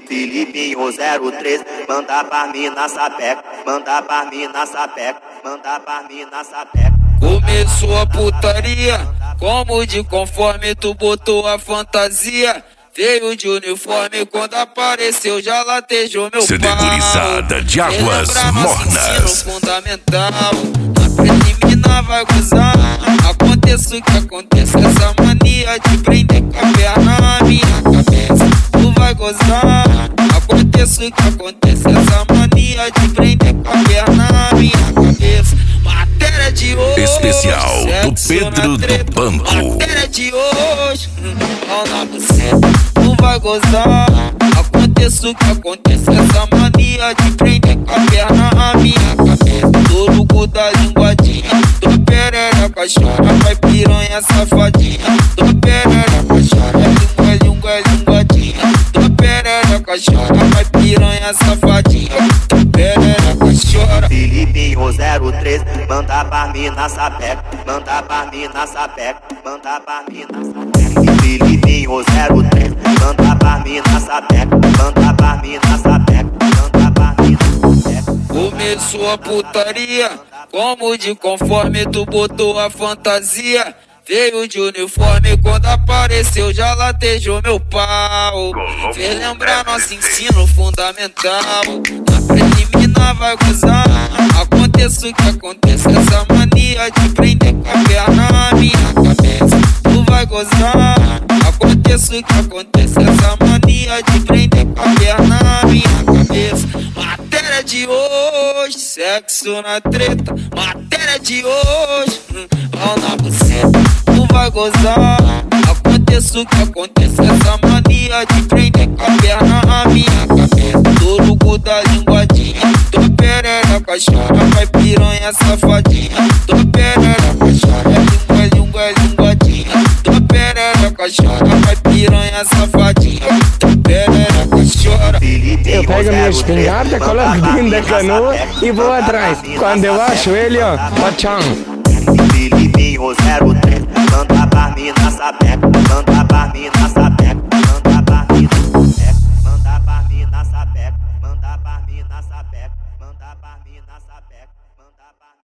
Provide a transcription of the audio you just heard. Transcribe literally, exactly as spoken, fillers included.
Filipinho zero três, manda pra mim na sapeca, manda pra mim na sapeca, manda pra mim na sapeca. Começou a putaria, como de conforme tu botou a fantasia. Veio de uniforme, quando apareceu já latejou meu pau. Sedegurizada de águas mornas. Fundamental, na preliminar vai gozar. Aconteça o que aconteça, essa mania de prender com a perna na minha cabeça. Tu vai gozar, aconteça o que aconteça, essa mania de prender com a perna na minha cabeça. Matéria de hoje, especial do Pedro do Banco. Matéria de hoje, ó na buceta. Tu vai gozar, aconteça o que aconteça, essa mania de prender com a perna na minha cabeça. Tô no cu da linguadinha, tô perereca chora, vai piranha safadinha. Tô perereca chora, língua, língua, linguadinha. Tô perereca chora, vai piranha safadinha. Tô perereca chora. Filipinho zero três, manda pra mim na sapeca, manda pra mim na sapeca, manda pra mim na sapeca. Filipinho zero três, manda pra mim na sapeca, manda pra mim na sapeca, manda pra mim na sapeca. Começou a putaria, como de conforme tu botou a fantasia. Veio de uniforme, quando apareceu já latejou meu pau. Fez lembrar nosso ensino fundamental, na preliminar vai gozar. Aconteça o que aconteça, essa mania de prender com a perna na minha cabeça. Tu vai gozar, aconteça o que aconteça, essa mania de prender com a perna na minha cabeça. Matéria de hoje, sexo na treta. Matéria de hoje, pau na buceta. Tu vai gozar, aconteça o que aconteça, essa mania de prender com a perna na minha cabeça. Tô no cu da linguadinha, tô perereca chora, vai piranha safadinha. Tô perereca chora, língua, língua, linguadinha. Tô perereca chora, vai piranha safadinha. Tô perereca chora. Eu pego minha espingarda, coloco dentro da canoa e vou atrás. Quando eu acho ele, ó, pachão. Filipinho zero três, manda pra mim na sapeca, manda